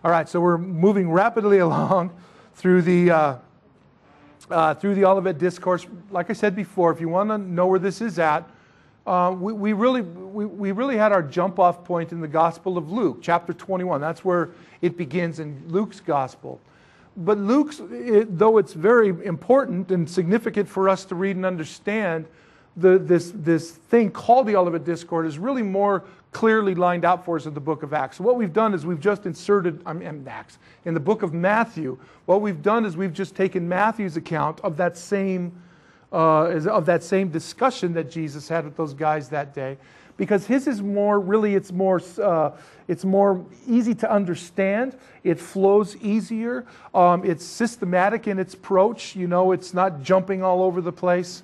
All right, so we're moving rapidly along through the Olivet Discourse. Like I said before, if you want to know where this is at, we really had our jump-off point in the Gospel of Luke, chapter 21. That's where it begins in Luke's Gospel. But Luke's, though it's very important and significant for us to read and understand, this thing called the Olivet Discourse is really more clearly lined out for us in the book of Acts. So what we've done is we've just inserted, Acts, in the book of Matthew, what we've done is we've just taken Matthew's account of that same discussion that Jesus had with those guys that day, because his is more, really, it's more easy to understand. It flows easier. It's systematic in its approach. You know, it's not jumping all over the place.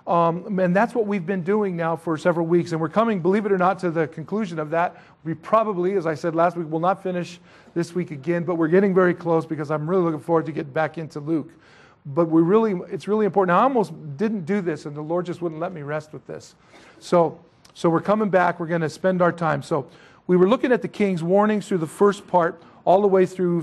And that's what we've been doing now for several weeks. And we're coming, believe it or not, to the conclusion of that. We probably, as I said last week, will not finish this week again, but we're getting very close because I'm really looking forward to get back into Luke. But it's really important. Now, I almost didn't do this, and the Lord just wouldn't let me rest with this. So we're coming back. We're going to spend our time. So we were looking at the king's warnings through the first part, all the way through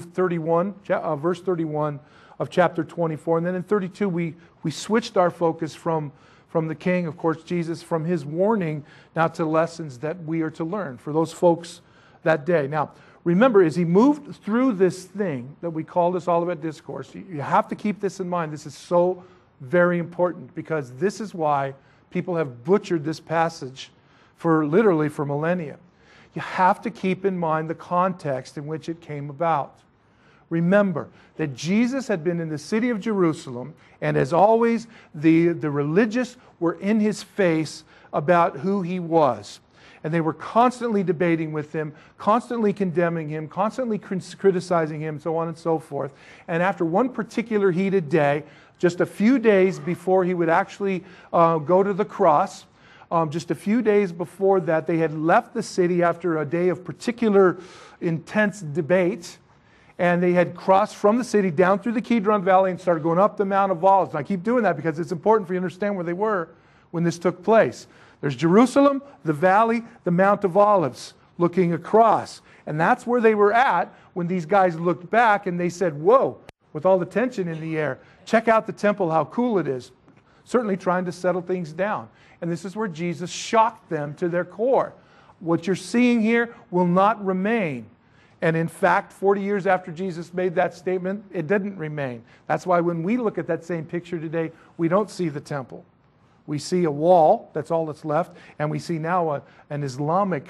verse 31 of chapter 24. And then in 32, we switched our focus from the king, of course, Jesus, from his warning now to lessons that we are to learn for those folks that day. Now, remember, as he moved through this thing that we call this Olivet Discourse, you have to keep this in mind. This is so very important, because this is why people have butchered this passage literally for millennia. You have to keep in mind the context in which it came about. Remember that Jesus had been in the city of Jerusalem, and as always, the religious were in his face about who he was. And they were constantly debating with him, constantly condemning him, constantly criticizing him, so on and so forth. And after one particular heated day, just a few days before he would actually go to the cross, just a few days before that, they had left the city after a day of particular intense debate. And they had crossed from the city down through the Kidron Valley and started going up the Mount of Olives. And I keep doing that because it's important for you to understand where they were when this took place. There's Jerusalem, the valley, the Mount of Olives, looking across. And that's where they were at when these guys looked back and they said, whoa, with all the tension in the air, check out the temple, how cool it is. Certainly trying to settle things down. And this is where Jesus shocked them to their core. What you're seeing here will not remain. And in fact, 40 years after Jesus made that statement, it didn't remain. That's why when we look at that same picture today, we don't see the temple. We see a wall, that's all that's left, and we see now an Islamic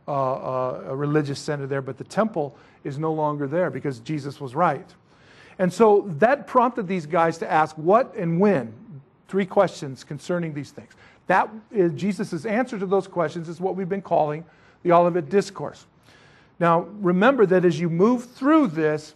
a religious center there, but the temple is no longer there because Jesus was right. And so that prompted these guys to ask what and when. 3 questions concerning these things. That is Jesus' answer to those questions is what we've been calling the Olivet Discourse. Now, remember that as you move through this,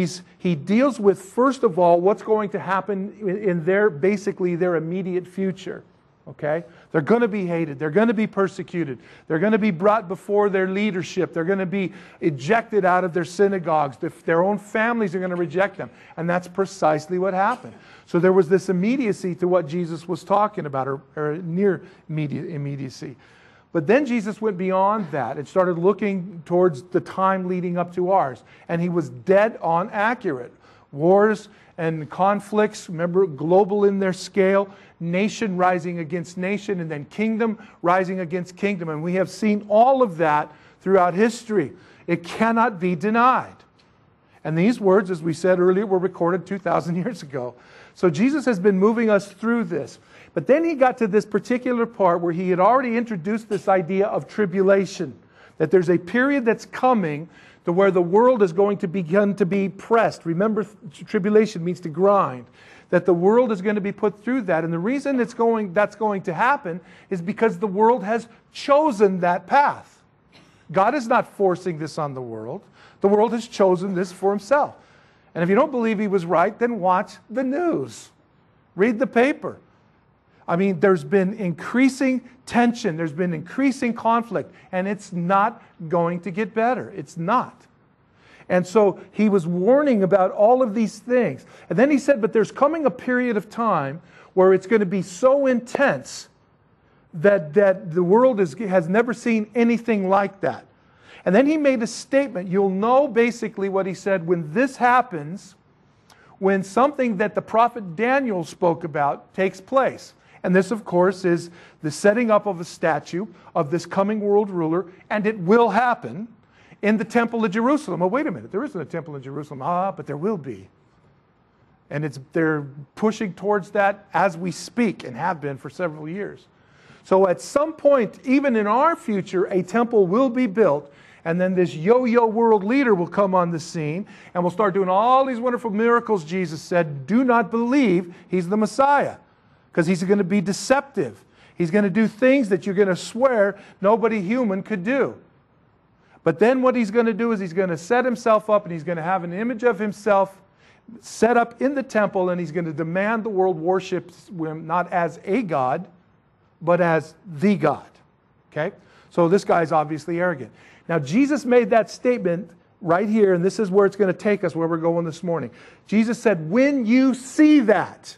he deals with, first of all, what's going to happen in basically their immediate future. Okay? They're going to be hated. They're going to be persecuted. They're going to be brought before their leadership. They're going to be ejected out of their synagogues. Their own families are going to reject them. And that's precisely what happened. So there was this immediacy to what Jesus was talking about, or near immediacy. But then Jesus went beyond that and started looking towards the time leading up to ours. And he was dead on accurate. Wars and conflicts, remember, global in their scale, nation rising against nation, and then kingdom rising against kingdom. And we have seen all of that throughout history. It cannot be denied. And these words, as we said earlier, were recorded 2,000 years ago. So Jesus has been moving us through this. But then he got to this particular part where he had already introduced this idea of tribulation. That there's a period that's coming to where the world is going to begin to be pressed. Remember, tribulation means to grind. That the world is going to be put through that. And the reason that's going to happen is because the world has chosen that path. God is not forcing this on the world. The world has chosen this for himself. And if you don't believe he was right, then watch the news. Read the paper. I mean, there's been increasing tension. There's been increasing conflict. And it's not going to get better. It's not. And so he was warning about all of these things. And then he said, but there's coming a period of time where it's going to be so intense that the world has never seen anything like that. And then he made a statement. You'll know basically what he said when this happens, when something that the prophet Daniel spoke about takes place. And this, of course, is the setting up of a statue of this coming world ruler, and it will happen in the temple of Jerusalem. Oh, wait a minute, there isn't a temple in Jerusalem. But there will be. And they're pushing towards that as we speak, and have been for several years. So at some point, even in our future, a temple will be built, and then this yo-yo world leader will come on the scene, and will start doing all these wonderful miracles. Jesus said, do not believe he's the Messiah, because he's going to be deceptive. He's going to do things that you're going to swear nobody human could do. But then what he's going to do is he's going to set himself up, and he's going to have an image of himself set up in the temple, and he's going to demand the world worships him not as a God, but as the God. Okay? So this guy's obviously arrogant. Now Jesus made that statement right here, and this is where it's going to take us, where we're going this morning. Jesus said, when you see that.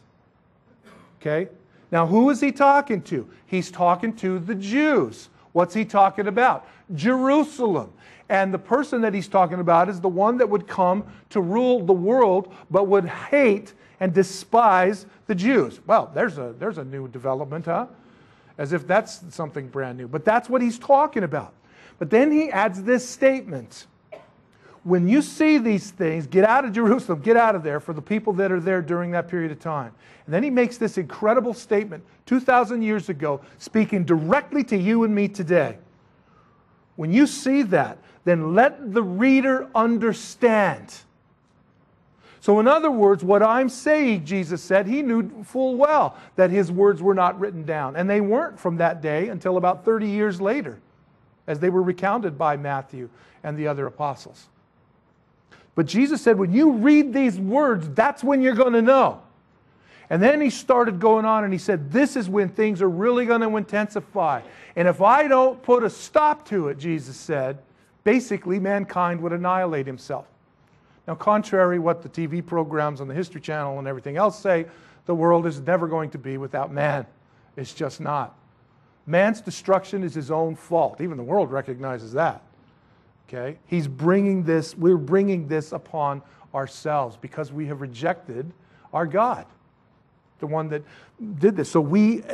Okay? Now who is he talking to? He's talking to the Jews. What's he talking about? Jerusalem. And the person that he's talking about is the one that would come to rule the world, but would hate and despise the Jews. Well, there's a new development, huh? As if that's something brand new. But that's what he's talking about. But then he adds this statement. When you see these things, get out of Jerusalem, get out of there, for the people that are there during that period of time. And then he makes this incredible statement 2,000 years ago, speaking directly to you and me today. When you see that, then let the reader understand. So in other words, what I'm saying, Jesus said, he knew full well that his words were not written down. And they weren't from that day until about 30 years later, as they were recounted by Matthew and the other apostles. But Jesus said, when you read these words, that's when you're going to know. And then he started going on and he said, this is when things are really going to intensify. And if I don't put a stop to it, Jesus said, basically mankind would annihilate himself. Now, contrary to what the TV programs on the History Channel and everything else say, the world is never going to be without man. It's just not. Man's destruction is his own fault. Even the world recognizes that. Okay? We're bringing this upon ourselves because we have rejected our God, the one that did this. So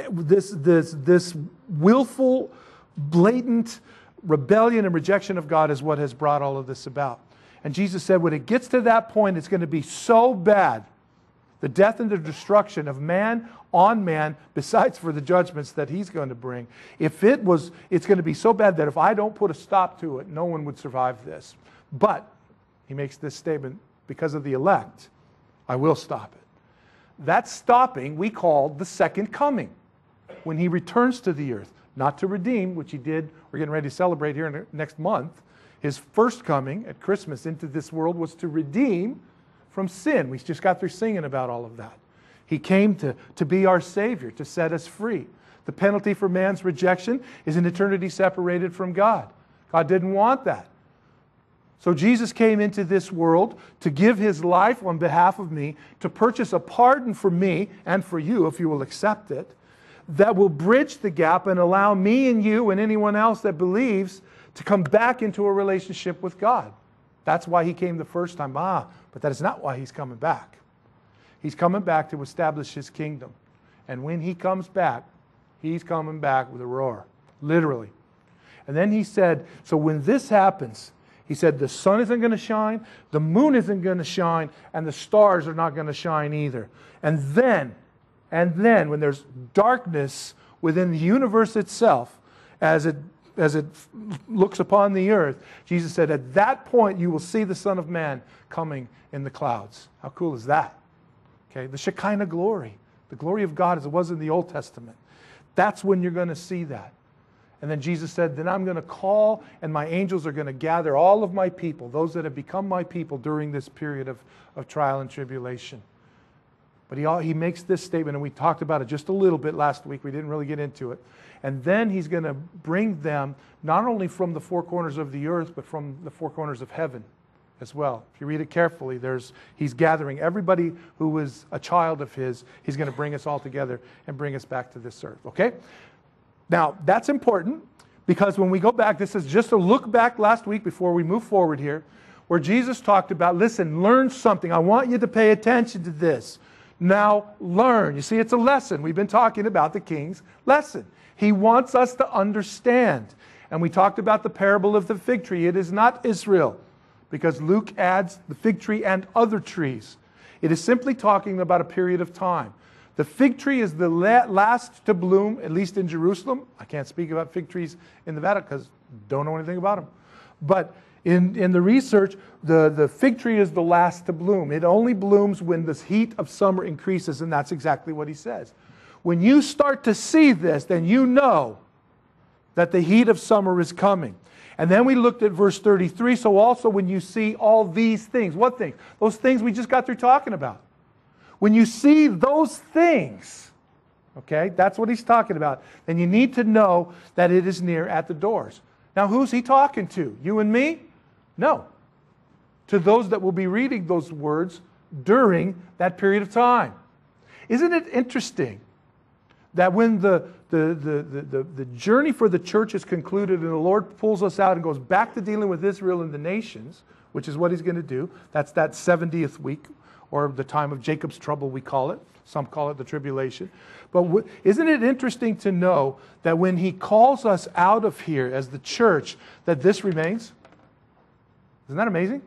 this willful, blatant rebellion and rejection of God is what has brought all of this about. And Jesus said when it gets to that point, it's going to be so bad, the death and the destruction of man on man, besides for the judgments that he's going to bring. It's going to be so bad that if I don't put a stop to it, no one would survive this. But he makes this statement, because of the elect, I will stop it. That stopping we call the second coming, when he returns to the earth, not to redeem, which he did. We're getting ready to celebrate here next month. His first coming at Christmas into this world was to redeem from sin. We just got through singing about all of that. He came to be our Savior, to set us free. The penalty for man's rejection is an eternity separated from God. God didn't want that. So Jesus came into this world to give his life on behalf of me, to purchase a pardon for me and for you, if you will accept it, that will bridge the gap and allow me and you and anyone else that believes to come back into a relationship with God. That's why he came the first time. But that is not why he's coming back. He's coming back to establish his kingdom. And when he comes back, he's coming back with a roar, literally. And then he said, so when this happens, he said the sun isn't going to shine, the moon isn't going to shine, and the stars are not going to shine either. And then, when there's darkness within the universe itself, as it looks upon the earth, Jesus said, at that point you will see the Son of Man coming in the clouds. How cool is that? Okay, the Shekinah glory, the glory of God as it was in the Old Testament. That's when you're going to see that. And then Jesus said, then I'm going to call, and my angels are going to gather all of my people, those that have become my people during this period of trial and tribulation. But he makes this statement, and we talked about it just a little bit last week. We didn't really get into it. And then he's going to bring them not only from the four corners of the earth, but from the four corners of heaven as well. If you read it carefully, he's gathering everybody who is a child of his. He's going to bring us all together and bring us back to this earth. Okay? Now, that's important Because when we go back, this is just a look back last week before we move forward here, where Jesus talked about, listen, learn something. I want you to pay attention to this. Now learn. You see, it's a lesson. We've been talking about the king's lesson. He wants us to understand. And we talked about the parable of the fig tree. It is not Israel, because Luke adds the fig tree and other trees. It is simply talking about a period of time. The fig tree is the last to bloom, at least in Jerusalem. I can't speak about fig trees in Nevada because don't know anything about them. But in the research, the fig tree is the last to bloom. It only blooms when the heat of summer increases, and that's exactly what he says. When you start to see this, then you know that the heat of summer is coming. And then we looked at verse 33. So also when you see all these things, what things? Those things we just got through talking about. When you see those things, okay, that's what he's talking about, then you need to know that it is near at the doors. Now who's he talking to? You and me? No. To those that will be reading those words during that period of time. Isn't it interesting that when the journey for the church is concluded and the Lord pulls us out and goes back to dealing with Israel and the nations, which is what he's going to do, that's that 70th week, or the time of Jacob's trouble we call it. Some call it the tribulation. But isn't it interesting to know that when he calls us out of here as the church, that this remains? Isn't that amazing?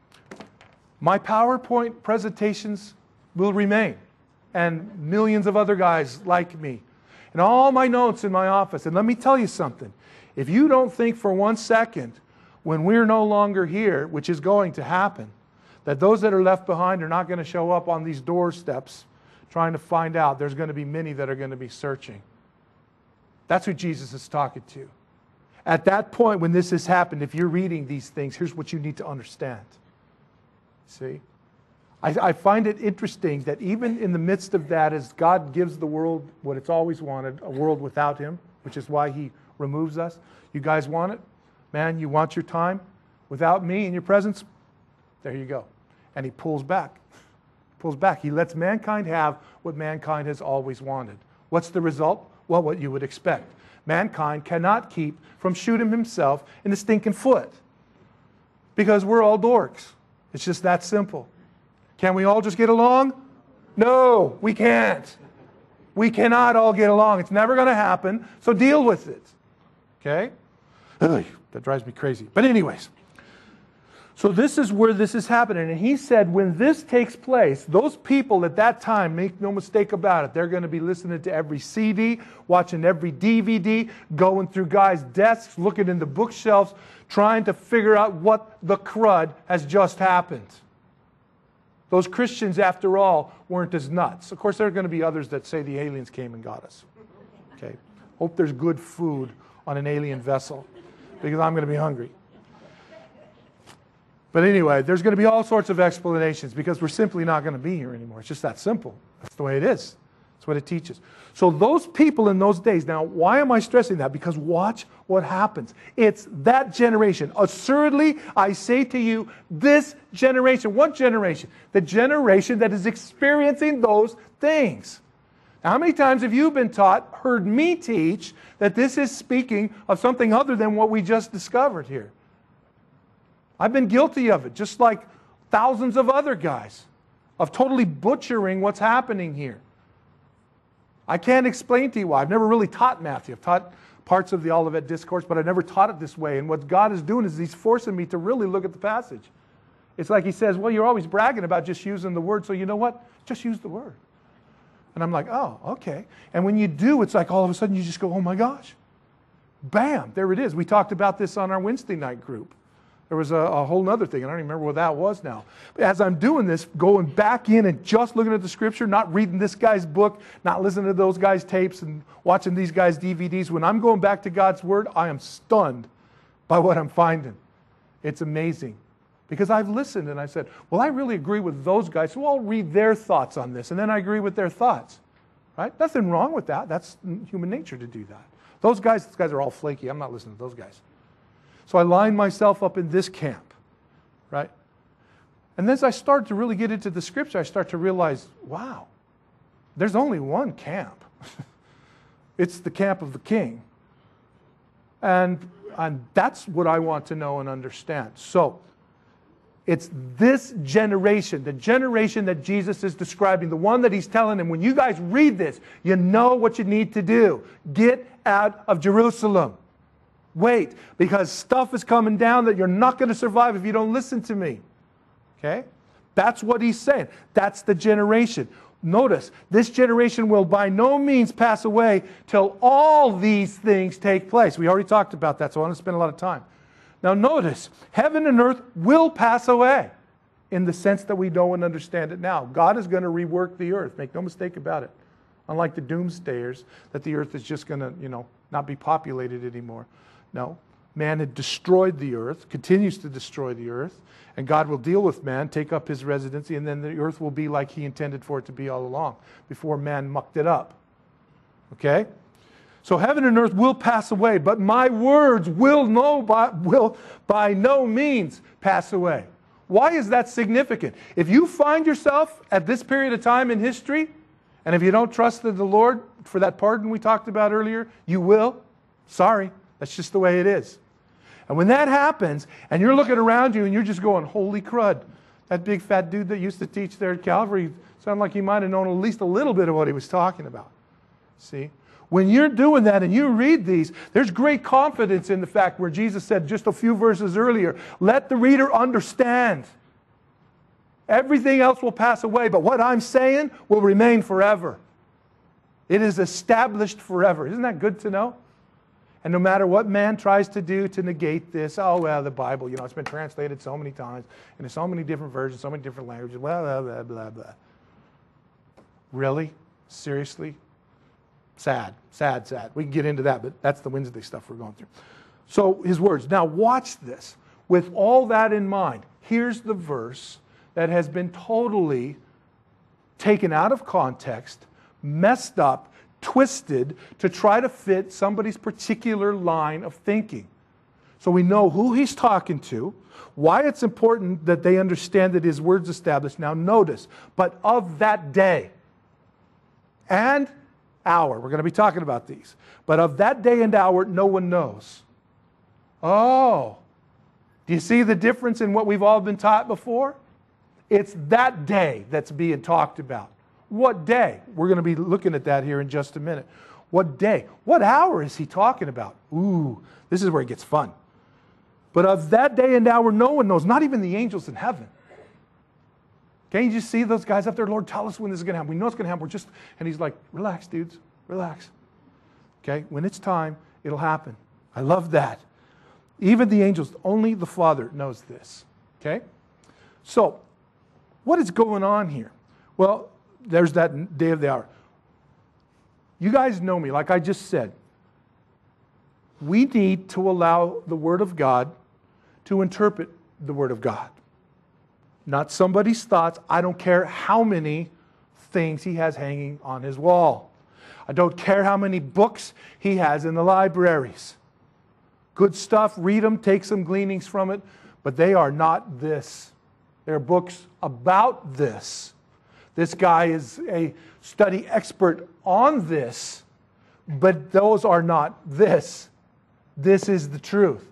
My PowerPoint presentations will remain, and millions of other guys like me, and all my notes in my office. And let me tell you something. If you don't think for 1 second, when we're no longer here, which is going to happen, that those that are left behind are not going to show up on these doorsteps trying to find out. There's going to be many that are going to be searching. That's who Jesus is talking to. At that point, when this has happened, if you're reading these things, here's what you need to understand. See? I find it interesting that even in the midst of that, as God gives the world what it's always wanted, a world without Him, which is why He removes us. You guys want it? Man, you want your time without me in your presence? There you go. And He pulls back. Pulls back. He lets mankind have what mankind has always wanted. What's the result? Well, what you would expect. Mankind cannot keep from shooting himself in the stinking foot. Because we're all dorks. It's just that simple. Can we all just get along? No, we can't. We cannot all get along. It's never going to happen, so deal with it. Okay? Ugh, that drives me crazy. But anyways, so this is where this is happening. And he said when this takes place, those people at that time, make no mistake about it, they're going to be listening to every CD, watching every DVD, going through guys' desks, looking in the bookshelves, trying to figure out what the crud has just happened. Those Christians, after all, weren't as nuts. Of course, there are going to be others that say the aliens came and got us. Okay. Hope there's good food on an alien vessel, because I'm going to be hungry. But anyway, there's going to be all sorts of explanations, because we're simply not going to be here anymore. It's just that simple. That's the way it is. That's what it teaches. So those people in those days, now why am I stressing that? Because watch what happens. It's that generation. Assuredly, I say to you, this generation. What generation? The generation that is experiencing those things. Now, how many times have you been taught, heard me teach, that this is speaking of something other than what we just discovered here? I've been guilty of it, just like thousands of other guys, of totally butchering what's happening here. I can't explain to you why. I've never really taught Matthew. I've taught parts of the Olivet Discourse, but I never taught it this way. And what God is doing is He's forcing me to really look at the passage. It's like He says, well, you're always bragging about just using the word, so you know what? Just use the word. And I'm like, oh, okay. And when you do, it's like all of a sudden you just go, oh my gosh. Bam, there it is. We talked about this on our Wednesday night group. There was a whole other thing. I don't even remember what that was now. But as I'm doing this, going back in and just looking at the Scripture, not reading this guy's book, not listening to those guys' tapes and watching these guys' DVDs, when I'm going back to God's Word, I am stunned by what I'm finding. It's amazing. Because I've listened and I said, well, I really agree with those guys, so I'll read their thoughts on this, and then I agree with their thoughts. Right? Nothing wrong with that. That's human nature to do that. Those guys are all flaky. I'm not listening to those guys. So I lined myself up in this camp, right? And as I started to really get into the Scripture, I start to realize, wow, there's only one camp. It's the camp of the king. And that's what I want to know and understand. So, it's this generation, the generation that Jesus is describing, the one that he's telling them, when you guys read this, you know what you need to do. Get out of Jerusalem. Wait, because stuff is coming down that you're not going to survive if you don't listen to me. Okay? That's what he's saying. That's the generation. Notice, this generation will by no means pass away till all these things take place. We already talked about that, so I don't spend a lot of time. Now notice, heaven and earth will pass away in the sense that we know and understand it now. God is going to rework the earth. Make no mistake about it. Unlike the doomsdayers, that the earth is just going to, not be populated anymore. No. Man had destroyed the earth, continues to destroy the earth, and God will deal with man, take up his residency, and then the earth will be like he intended for it to be all along, before man mucked it up. Okay? So heaven and earth will pass away, but my words will by no means pass away. Why is that significant? If you find yourself at this period of time in history, and if you don't trust the Lord for that pardon we talked about earlier, you will. Sorry, that's just the way it is. And when that happens, and you're looking around you and you're just going, holy crud, that big fat dude that used to teach there at Calvary sounded like he might have known at least a little bit of what he was talking about. See? When you're doing that and you read these, there's great confidence in the fact where Jesus said just a few verses earlier, let the reader understand. Everything else will pass away, but what I'm saying will remain forever. It is established forever. Isn't that good to know? And no matter what man tries to do to negate this, oh, well, the Bible, it's been translated so many times, into so many different versions, so many different languages, blah, blah, blah, blah, blah. Really? Seriously? Sad. We can get into that, but that's the Wednesday stuff we're going through. So his words. Now watch this. With all that in mind, here's the verse that has been totally taken out of context, messed up, twisted to try to fit somebody's particular line of thinking. So we know who he's talking to, why it's important that they understand that his word's established. Now notice, but of that day and hour. We're going to be talking about these. But of that day and hour, no one knows. Oh, do you see the difference in what we've all been taught before? It's that day that's being talked about. What day? We're going to be looking at that here in just a minute. What day? What hour is he talking about? Ooh, this is where it gets fun. But of that day and hour, no one knows, not even the angels in heaven. Can't you just see those guys up there? Lord, tell us when this is going to happen. We know it's going to happen. And he's like, relax, dudes, relax. Okay, when it's time, it'll happen. I love that. Even the angels, only the Father knows this. Okay? So, what is going on here? Well, there's that day of the hour. You guys know me, like I just said. We need to allow the Word of God to interpret the Word of God. Not somebody's thoughts. I don't care how many things he has hanging on his wall. I don't care how many books he has in the libraries. Good stuff, read them, take some gleanings from it, but they are not this. They're books about this. This guy is a study expert on this, but those are not this. This is the truth.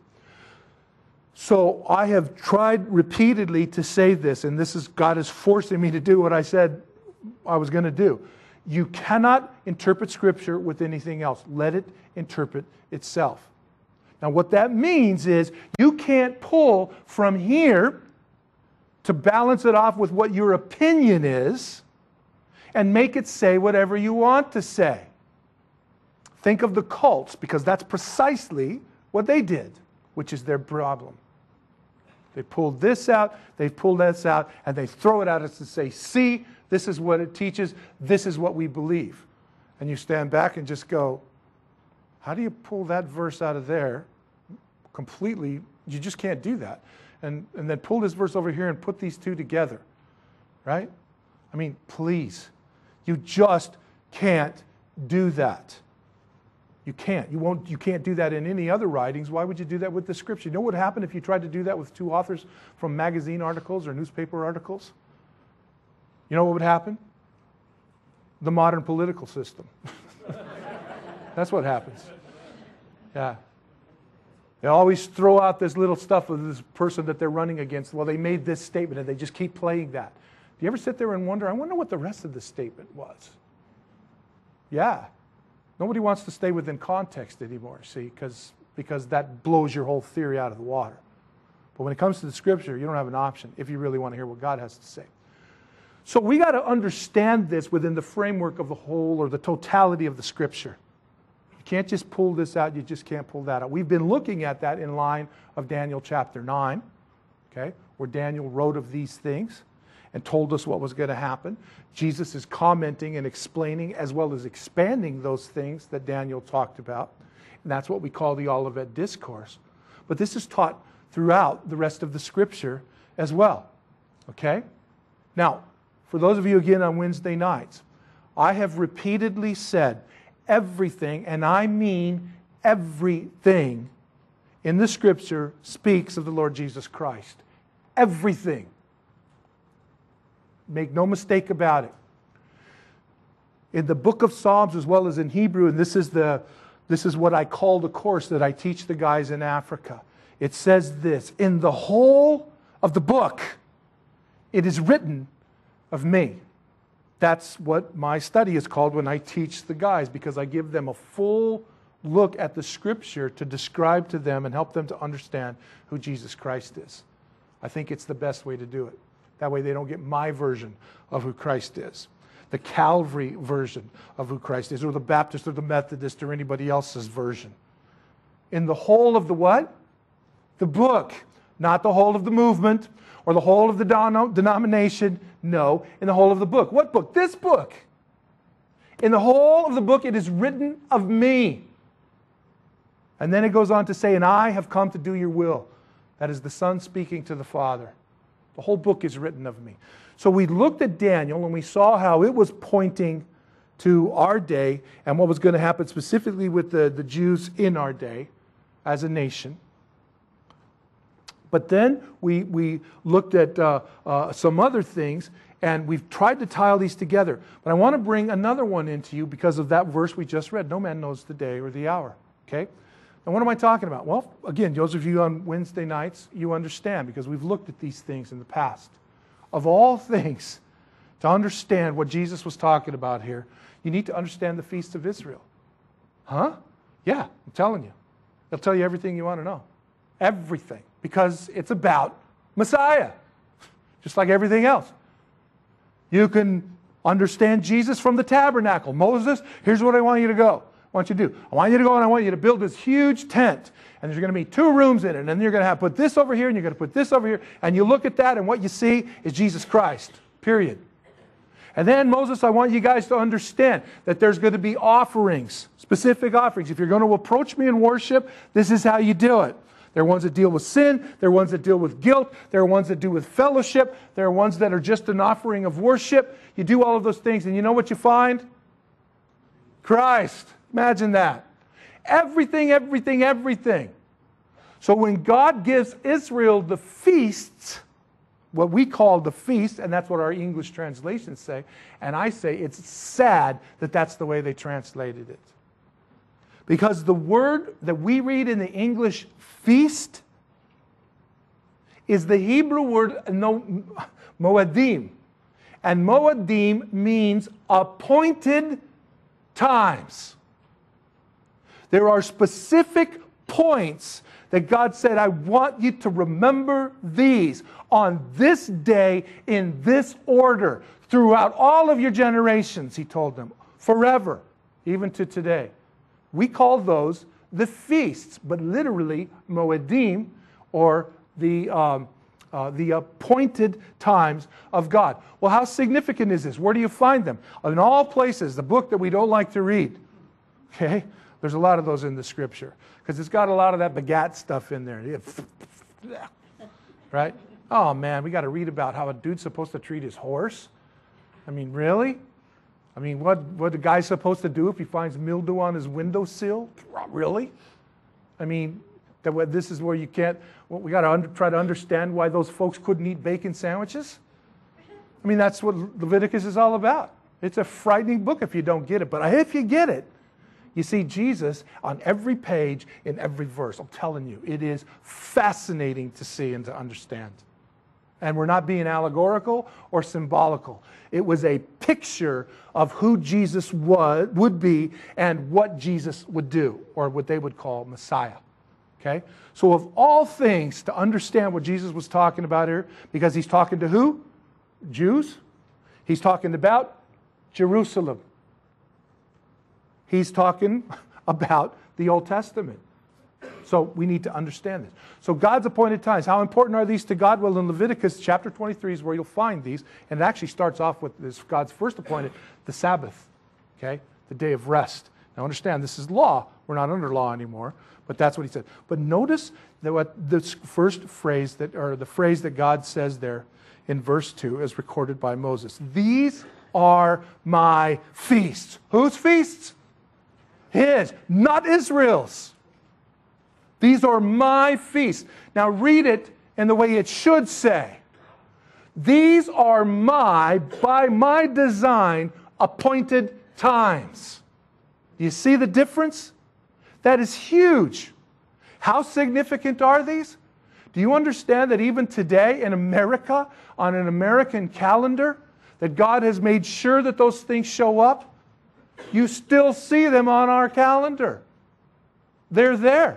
So I have tried repeatedly to say this, and this is God is forcing me to do what I said I was going to do. You cannot interpret Scripture with anything else. Let it interpret itself. Now what that means is you can't pull from here to balance it off with what your opinion is and make it say whatever you want to say. Think of the cults, because that's precisely what they did, which is their problem. They pulled this out, they pulled this out, and they throw it at us and say, see, this is what it teaches, this is what we believe. And you stand back and just go, how do you pull that verse out of there completely? You just can't do that. And then pull this verse over here and put these two together, right? I mean, please. You just can't do that. You can't. You can't do that in any other writings. Why would you do that with the Scripture? You know what would happen if you tried to do that with two authors from magazine articles or newspaper articles? You know what would happen? The modern political system. That's what happens. Yeah. They always throw out this little stuff of this person that they're running against. Well, they made this statement, and they just keep playing that. Do you ever sit there and wonder, I wonder what the rest of the statement was? Yeah. Nobody wants to stay within context anymore, see, because that blows your whole theory out of the water. But when it comes to the Scripture, you don't have an option if you really want to hear what God has to say. So we got to understand this within the framework of the whole or the totality of the Scripture. You can't just pull this out. You just can't pull that out. We've been looking at that in line of Daniel chapter 9, okay, where Daniel wrote of these things and told us what was going to happen. Jesus is commenting and explaining as well as expanding those things that Daniel talked about. And that's what we call the Olivet Discourse. But this is taught throughout the rest of the Scripture as well. Okay? Now, for those of you again on Wednesday nights, I have repeatedly said everything, and I mean everything, in the Scripture speaks of the Lord Jesus Christ. Everything. Make no mistake about it. In the book of Psalms as well as in Hebrew, and this is what I call the course that I teach the guys in Africa. It says this, in the whole of the book, it is written of me. That's what my study is called when I teach the guys, because I give them a full look at the Scripture to describe to them and help them to understand who Jesus Christ is. I think it's the best way to do it. That way they don't get my version of who Christ is, the Calvary version of who Christ is, or the Baptist or the Methodist or anybody else's version. In the whole of the what? The book. Not the whole of the movement or the whole of the denomination. No, in the whole of the book. What book? This book. In the whole of the book it is written of me. And then it goes on to say, and I have come to do your will. That is the Son speaking to the Father. The whole book is written of me. So we looked at Daniel and we saw how it was pointing to our day and what was going to happen specifically with the Jews in our day as a nation. But then we looked at some other things, and we've tried to tie all these together. But I want to bring another one into you because of that verse we just read. No man knows the day or the hour. Okay? And what am I talking about? Well, again, those of you on Wednesday nights, you understand because we've looked at these things in the past. Of all things, to understand what Jesus was talking about here, you need to understand the Feast of Israel. Huh? Yeah, I'm telling you. They'll tell you everything you want to know. Everything. Because it's about Messiah. Just like everything else. You can understand Jesus from the tabernacle. Moses, here's what I want you to go. I want you to do. I want you to go and I want you to build this huge tent. And there's going to be 2 rooms in it. And then you're going to put this over here and you're going to put this over here. And you look at that and what you see is Jesus Christ. Period. And then, Moses, I want you guys to understand that there's going to be offerings. Specific offerings. If you're going to approach me in worship, this is how you do it. There are ones that deal with sin. There are ones that deal with guilt. There are ones that do with fellowship. There are ones that are just an offering of worship. You do all of those things and you know what you find? Christ. Imagine that. Everything, everything, everything. So when God gives Israel the feasts, what we call the feast, and that's what our English translations say, and I say it's sad that that's the way they translated it. Because the word that we read in the English feast is the Hebrew word moedim. And moedim means appointed times. There are specific points that God said, I want you to remember these on this day in this order throughout all of your generations, he told them, forever, even to today. We call those the feasts, but literally moedim, or the appointed times of God. Well, how significant is this? Where do you find them? In all places, the book that we don't like to read. Okay? There's a lot of those in the Scripture because it's got a lot of that begat stuff in there. Right? Oh, man, we got to read about how a dude's supposed to treat his horse. I mean, really? I mean, what the guy's supposed to do if he finds mildew on his windowsill? Really? I mean, this is where you can't, well, we got to try to understand why those folks couldn't eat bacon sandwiches. I mean, that's what Leviticus is all about. It's a frightening book if you don't get it, but if you get it, you see Jesus on every page in every verse. I'm telling you, it is fascinating to see and to understand. And we're not being allegorical or symbolical. It was a picture of who Jesus would be and what Jesus would do, or what they would call Messiah. Okay? So of all things, to understand what Jesus was talking about here, because he's talking to who? Jews. He's talking about Jerusalem. He's talking about the Old Testament. So we need to understand this. So God's appointed times. How important are these to God? Well, in Leviticus chapter 23 is where you'll find these. And it actually starts off with this, God's first appointed, the Sabbath. Okay? The day of rest. Now understand, this is law. We're not under law anymore. But that's what he said. But notice that what this first phrase that, or the phrase that God says there in verse 2 is recorded by Moses. These are my feasts. Whose feasts? His, not Israel's. These are my feasts. Now read it in the way it should say. These are by my design, appointed times. Do you see the difference? That is huge. How significant are these? Do you understand that even today in America, on an American calendar, that God has made sure that those things show up? You still see them on our calendar. They're there.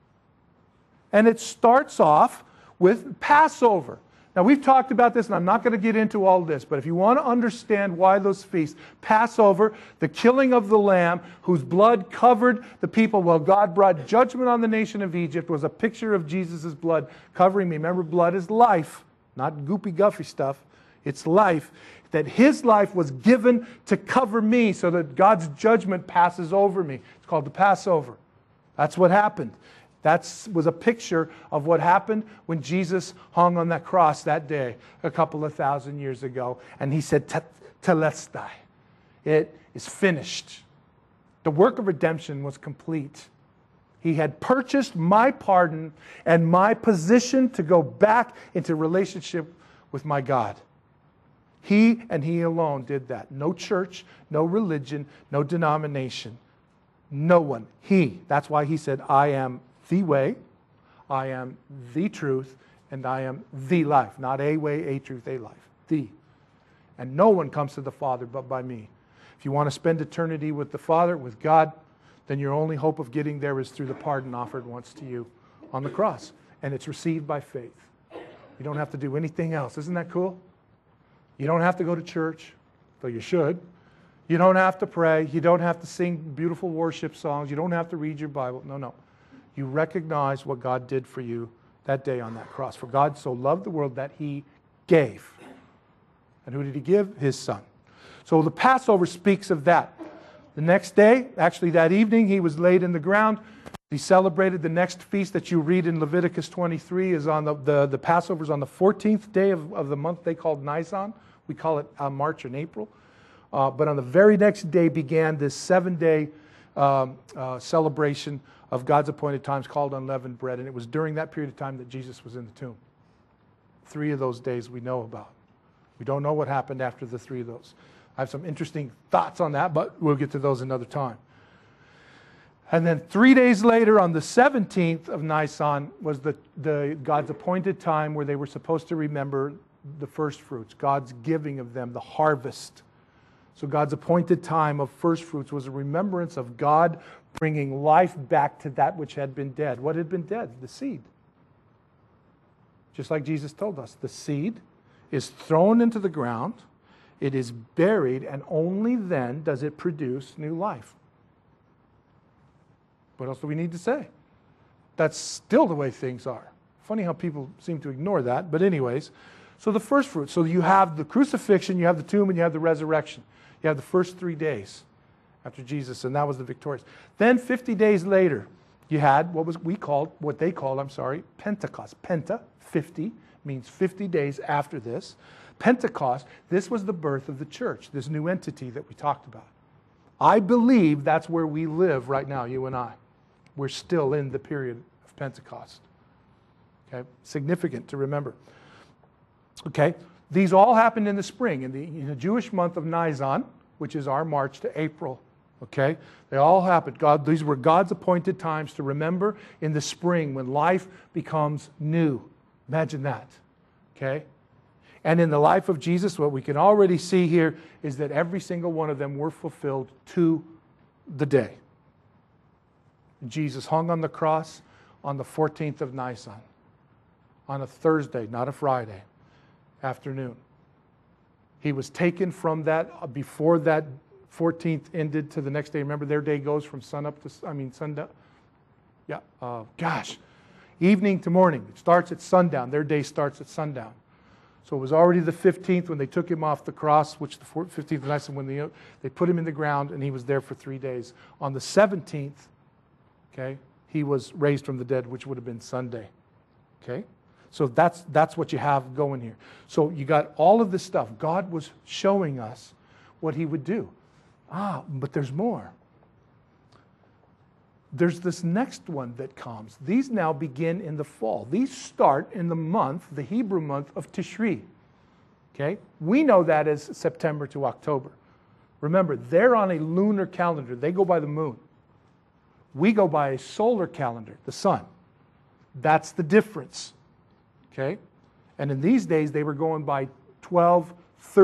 And it starts off with Passover. Now we've talked about this, and I'm not going to get into all this, but if you want to understand why those feasts, Passover, the killing of the lamb, whose blood covered the people while God brought judgment on the nation of Egypt, was a picture of Jesus' blood covering me. Remember, blood is life, not goopy-guffy stuff. It's life. That his life was given to cover me so that God's judgment passes over me. It's called the Passover. That's what happened. That was a picture of what happened when Jesus hung on that cross that day a couple of thousand years ago. And he said, Telestai. It is finished. The work of redemption was complete. He had purchased my pardon and my position to go back into relationship with my God. He and he alone did that. No church, no religion, no denomination. No one. He. That's why he said, I am the way, I am the truth, and I am the life. Not a way, a truth, a life. The. And no one comes to the Father but by me. If you want to spend eternity with the Father, with God, then your only hope of getting there is through the pardon offered once to you on the cross. And it's received by faith. You don't have to do anything else. Isn't that cool? You don't have to go to church, though you should. You don't have to pray. You don't have to sing beautiful worship songs. You don't have to read your Bible. No. You recognize what God did for you that day on that cross. For God so loved the world that he gave. And who did he give? His Son. So the Passover speaks of that. The next day, actually that evening, he was laid in the ground. He celebrated the next feast that you read in Leviticus 23 is on the Passover is on the 14th day of the month they called Nisan. We call it March and April. But on the very next day began this 7-day celebration of God's appointed times called unleavened bread. And it was during that period of time that Jesus was in the tomb. 3 of those days we know about. We don't know what happened after the 3 of those. I have some interesting thoughts on that, but we'll get to those another time. And then 3 days later, on the 17th of Nisan, was the God's appointed time where they were supposed to remember the first fruits, God's giving of them, the harvest. So God's appointed time of first fruits was a remembrance of God bringing life back to that which had been dead. What had been dead? The seed. Just like Jesus told us, the seed is thrown into the ground, it is buried, and only then does it produce new life. What else do we need to say? That's still the way things are. Funny how people seem to ignore that, but anyways. So the first fruit. So you have the crucifixion, you have the tomb, and you have the resurrection. You have the first 3 days after Jesus, and that was the victorious. Then 50 days later, you had what they called, Pentecost. Penta, 50, means 50 days after this. Pentecost, this was the birth of the church, this new entity that we talked about. I believe that's where we live right now, you and I. We're still in the period of Pentecost. Okay, significant to remember. Okay, these all happened in the spring, in the Jewish month of Nisan, which is our March to April Okay? They all happened. These were God's appointed times to remember in the spring when life becomes new. Imagine that. Okay? And in the life of Jesus, what we can already see here is that every single one of them were fulfilled to the day. Jesus hung on the cross on the 14th of Nisan, on a Thursday, not a Friday, afternoon. He was taken from that, before that 14th ended to the next day. Remember, their day goes from sundown. Yeah, evening to morning. It starts at sundown. Their day starts at sundown. So it was already the 15th when they took him off the cross, which the 15th of Nisan, when they put him in the ground, and he was there for 3 days. On the 17th, okay, he was raised from the dead, which would have been Sunday. Okay? So that's what you have going here. So you got all of this stuff. God was showing us what he would do. But there's more. There's this next one that comes. These now begin in the fall. These start in the month, the Hebrew month of Tishri. Okay? We know that as September to October. Remember, they're on a lunar calendar. They go by the moon. We go by a solar calendar, the sun. That's the difference. Okay? And in these days, they were going by 12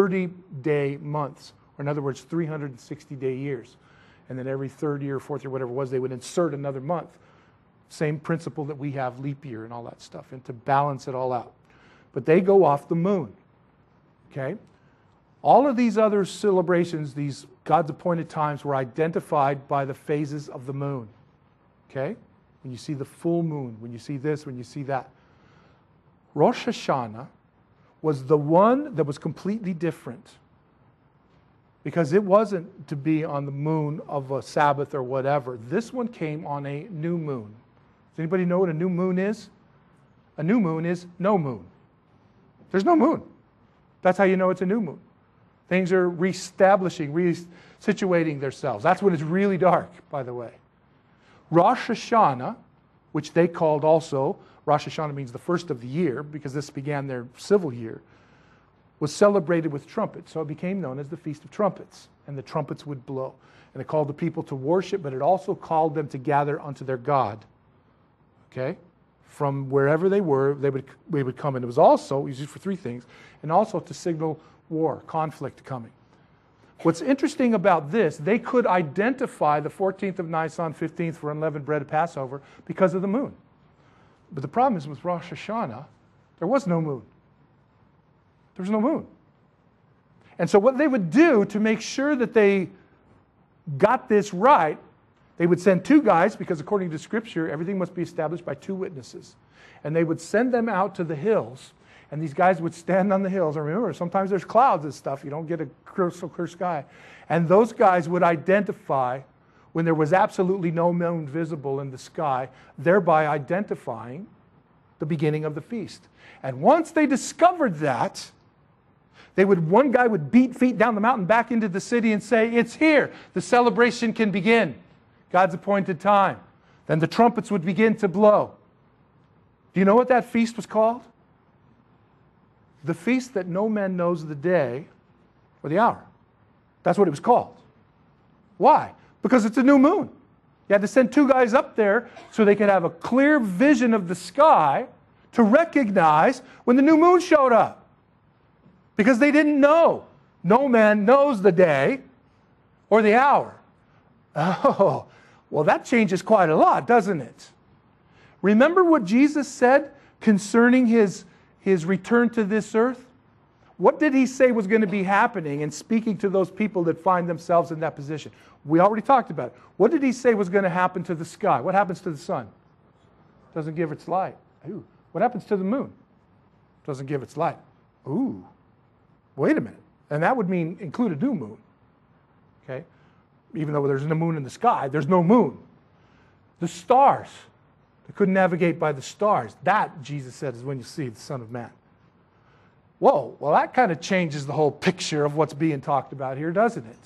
30-day months. Or in other words, 360-day years. And then every third year, fourth year, whatever it was, they would insert another month. Same principle that we have, leap year and all that stuff, and to balance it all out. But they go off the moon. Okay? All of these other celebrations, these God's appointed times, were identified by the phases of the moon. Okay? When you see the full moon, when you see this, when you see that. Rosh Hashanah was the one that was completely different. Because it wasn't to be on the moon of a Sabbath or whatever. This one came on a new moon. Does anybody know what a new moon is? A new moon is no moon. There's no moon. That's how you know it's a new moon. Things are reestablishing, resituating themselves. That's when it's really dark, by the way. Rosh Hashanah, which they called also, Rosh Hashanah means the first of the year, because this began their civil year, was celebrated with trumpets. So it became known as the Feast of Trumpets. And the trumpets would blow. And it called the people to worship, but it also called them to gather unto their God. Okay? From wherever they were, they would come. And it was also, used for three things, and also to signal war, conflict coming. What's interesting about this, they could identify the 14th of Nisan, 15th for unleavened bread of Passover because of the moon. But the problem is with Rosh Hashanah, there was no moon. There was no moon. And so what they would do to make sure that they got this right, they would send two guys, because according to Scripture, everything must be established by two witnesses. And they would send them out to the hills, and these guys would stand on the hills. And remember, sometimes there's clouds and stuff. You don't get a crystal clear sky. And those guys would identify when there was absolutely no moon visible in the sky, thereby identifying the beginning of the feast. And once they discovered that, one guy would beat feet down the mountain back into the city and say, it's here. The celebration can begin. God's appointed time. Then the trumpets would begin to blow. Do you know what that feast was called? The feast that no man knows the day or the hour. That's what it was called. Why? Because it's a new moon. You had to send two guys up there so they could have a clear vision of the sky to recognize when the new moon showed up. Because they didn't know. No man knows the day or the hour. Oh, well, that changes quite a lot, doesn't it? Remember what Jesus said concerning his return to this earth? What did he say was going to be happening in speaking to those people that find themselves in that position? We already talked about it. What did he say was going to happen to the sky? What happens to the sun? Doesn't give its light. Ooh. What happens to the moon? Doesn't give its light. Ooh. Wait a minute. And that would mean include a new moon. Okay? Even though there's no moon in the sky, there's no moon. The stars. They couldn't navigate by the stars. That, Jesus said, is when you see the Son of Man. Whoa, well, that kind of changes the whole picture of what's being talked about here, doesn't it?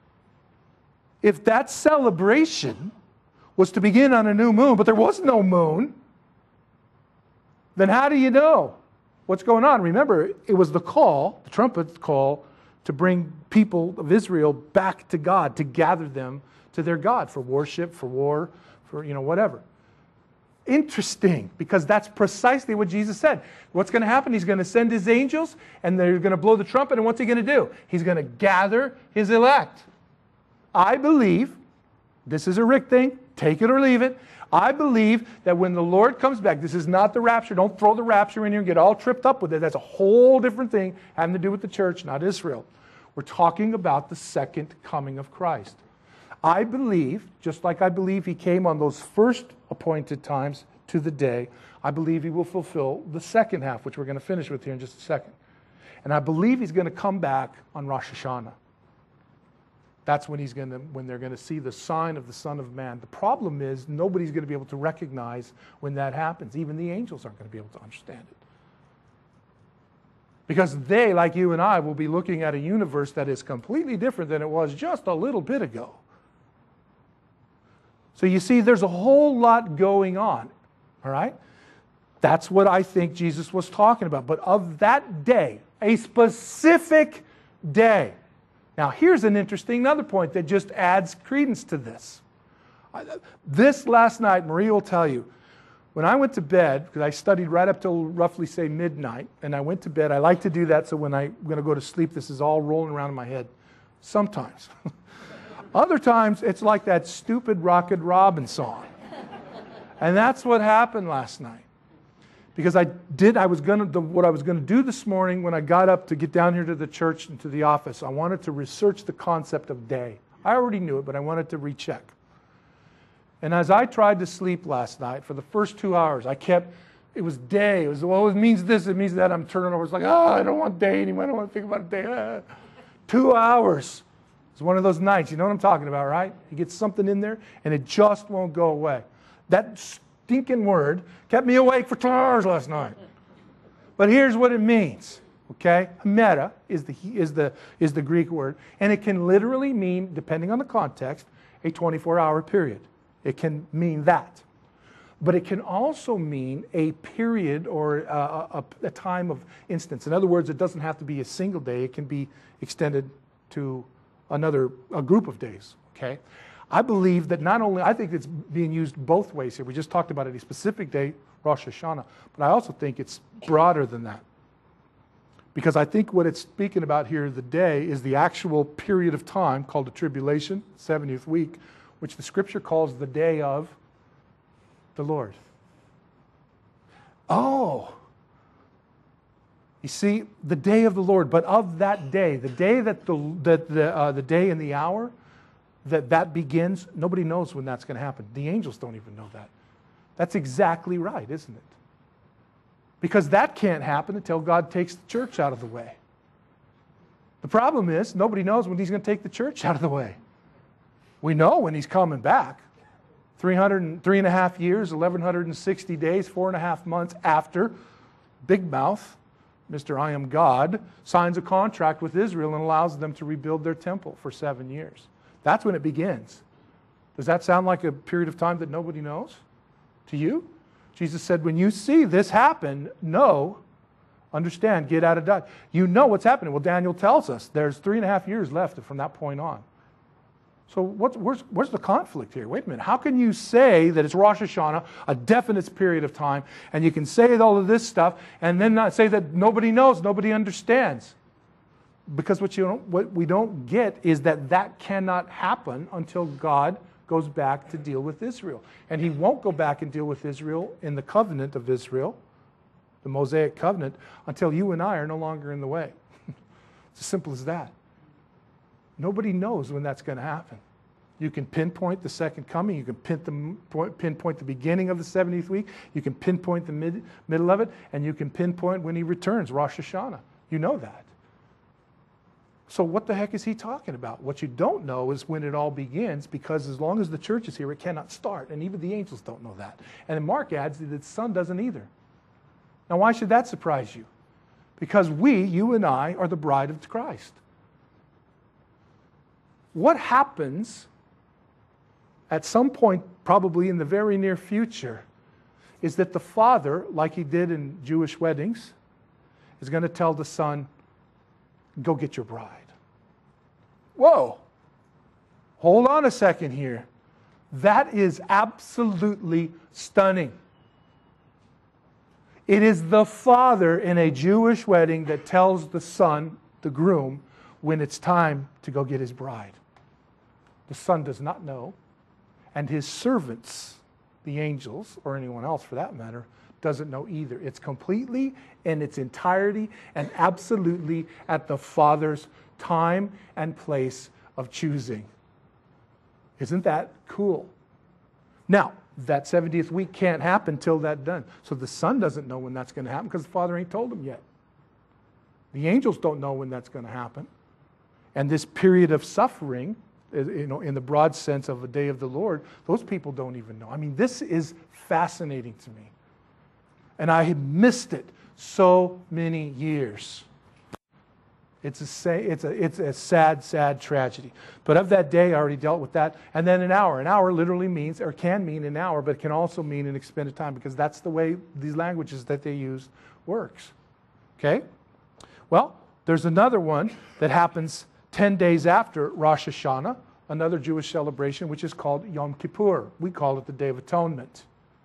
If that celebration was to begin on a new moon, but there was no moon, then how do you know what's going on? Remember, it was the call, the trumpet call, to bring people of Israel back to God, to gather them to their God for worship, for war, for whatever. Interesting, because that's precisely what Jesus said. What's going to happen? He's going to send his angels, and they're going to blow the trumpet, and what's he going to do? He's going to gather his elect. I believe, this is a Rick thing, take it or leave it, I believe that when the Lord comes back, this is not the rapture, don't throw the rapture in here and get all tripped up with it. That's a whole different thing having to do with the church, not Israel. We're talking about the second coming of Christ. I believe, just like I believe he came on those first appointed times to the day, I believe he will fulfill the second half, which we're going to finish with here in just a second. And I believe he's going to come back on Rosh Hashanah. That's when they're going to see the sign of the Son of Man. The problem is nobody's going to be able to recognize when that happens. Even the angels aren't going to be able to understand it. Because they, like you and I, will be looking at a universe that is completely different than it was just a little bit ago. So you see, there's a whole lot going on, all right? That's what I think Jesus was talking about. But of that day, a specific day. Now, here's an interesting another point that just adds credence to this. This last night, Maria will tell you, when I went to bed, because I studied right up till roughly, say, midnight, and I went to bed, I like to do that so when I'm going to go to sleep, this is all rolling around in my head. Sometimes. Other times, it's like that stupid Rocket Robin song. And that's what happened last night. Because what I was going to do this morning when I got up to get down here to the church and to the office, I wanted to research the concept of day. I already knew it, but I wanted to recheck. And as I tried to sleep last night, for the first 2 hours, it was day. It was, well, it means this, it means that. I'm turning over. It's like, I don't want day anymore. I don't want to think about day. 2 hours. It's one of those nights. You know what I'm talking about, right? You get something in there, and it just won't go away. That stinking word kept me awake for 2 hours last night. But here's what it means, okay? Meta is the Greek word, and it can literally mean, depending on the context, a 24-hour period. It can mean that. But it can also mean a period or a time of instance. In other words, it doesn't have to be a single day. It can be extended to a group of days, okay? I believe that I think it's being used both ways here. We just talked about a specific day, Rosh Hashanah, but I also think it's broader than that. Because I think what it's speaking about here, the day, is the actual period of time called the tribulation, 70th week, which the scripture calls the day of the Lord. Oh! You see, the day of the Lord, but of that day, the day the day and the hour that begins, nobody knows when that's going to happen. The angels don't even know that. That's exactly right, isn't it? Because that can't happen until God takes the church out of the way. The problem is, nobody knows when he's going to take the church out of the way. We know when he's coming back. 3.5 years, 1,160 days, 4.5 months after Big Mouth, Mr. I Am God, signs a contract with Israel and allows them to rebuild their temple for 7 years. That's when it begins. Does that sound like a period of time that nobody knows to you? Jesus said, when you see this happen, understand, get out of Dodge. You know what's happening. Well, Daniel tells us there's 3.5 years left from that point on. So where's the conflict here? Wait a minute. How can you say that it's Rosh Hashanah, a definite period of time, and you can say all of this stuff, and then not say that nobody knows, nobody understands? Because what we don't get is that cannot happen until God goes back to deal with Israel. And he won't go back and deal with Israel in the covenant of Israel, the Mosaic covenant, until you and I are no longer in the way. It's as simple as that. Nobody knows when that's going to happen. You can pinpoint the second coming. You can pinpoint the beginning of the 70th week. You can pinpoint the middle of it. And you can pinpoint when he returns, Rosh Hashanah. You know that. So what the heck is he talking about? What you don't know is when it all begins, because as long as the church is here, it cannot start. And even the angels don't know that. And then Mark adds that the Son doesn't either. Now, why should that surprise you? Because you and I, are the bride of Christ. What happens at some point, probably in the very near future, is that the father, like he did in Jewish weddings, is going to tell the son, go get your bride. Whoa! Hold on a second here. That is absolutely stunning. It is the father in a Jewish wedding that tells the son, the groom, when it's time to go get his bride. The son does not know, and his servants, the angels, or anyone else for that matter, doesn't know either. It's completely in its entirety and absolutely at the Father's time and place of choosing. Isn't that cool? Now, that 70th week can't happen till that's done. So the Son doesn't know when that's going to happen because the Father ain't told him yet. The angels don't know when that's going to happen. And this period of suffering, in the broad sense of a day of the Lord, those people don't even know. I mean, this is fascinating to me. And I have missed it so many years. It's a sad, sad tragedy. But of that day, I already dealt with that. And then an hour. An hour literally means, or can mean an hour, but it can also mean an expended time, because that's the way these languages that they use works. Okay? Well, there's another one that happens 10 days after Rosh Hashanah, another Jewish celebration, which is called Yom Kippur. We call it the Day of Atonement.